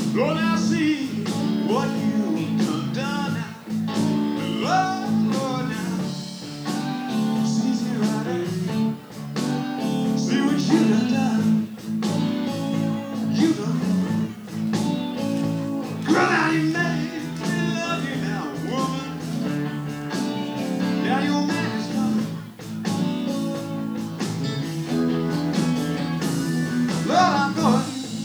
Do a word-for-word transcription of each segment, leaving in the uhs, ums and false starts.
Lord, I see what you've done, done now. Lord, Lord, now. See, see right there. See what you done done. You done done. Girl, now you made me love you now, woman. Now your man is coming. Lord, I'm going.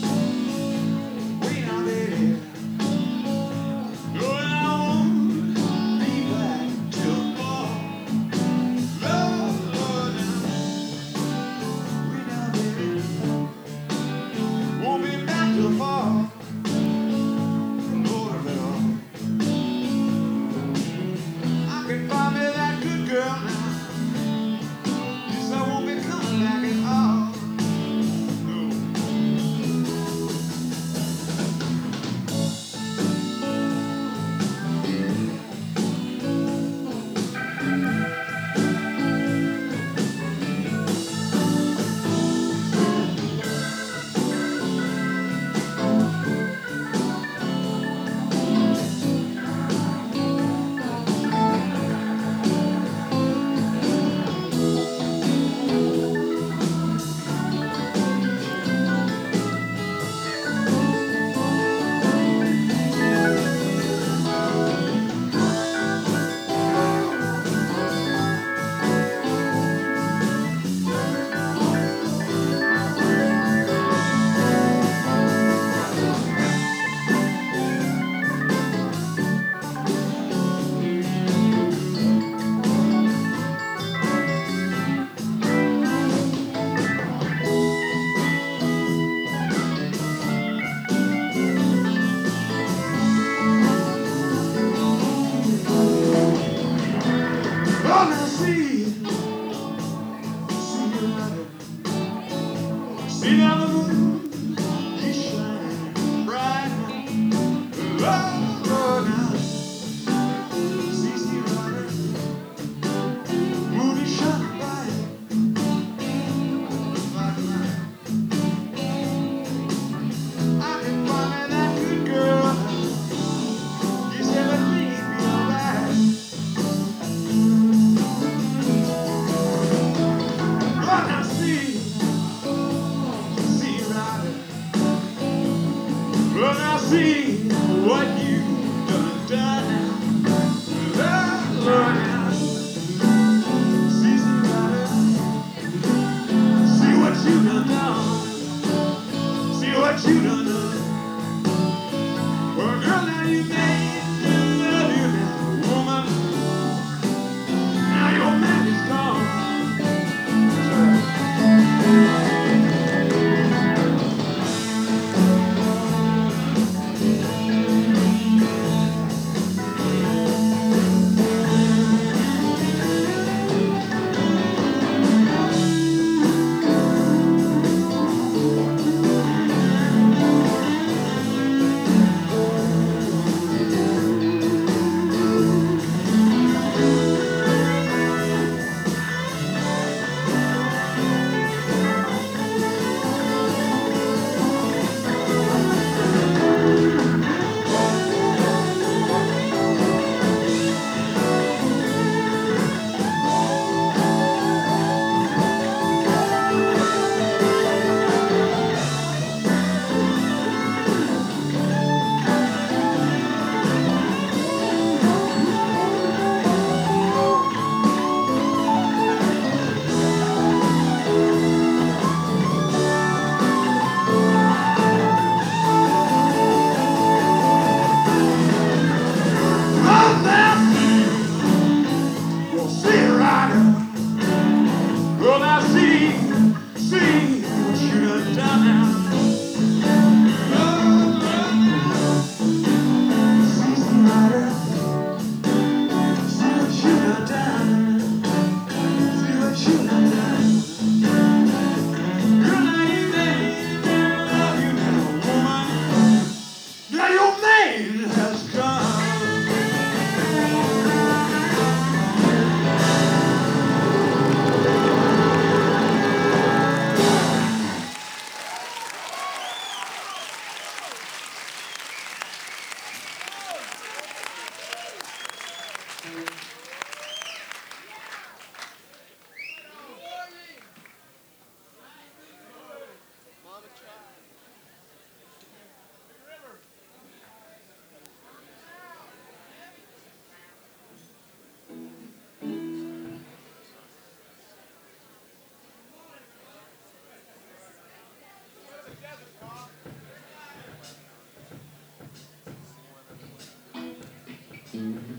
See now the moon is shining bright. Oh, Lord, now. See, see right there. Moon is shining bright. Like light. I can find me that good girl. You said everything be alright. Lord, now see. Well, now see what you've done, done now. Lord, Lord, now. See, see, right there. See what you done, done. See what you done, done. Well, girl, now you made me love you now, woman. Now your man is gone. That's right. to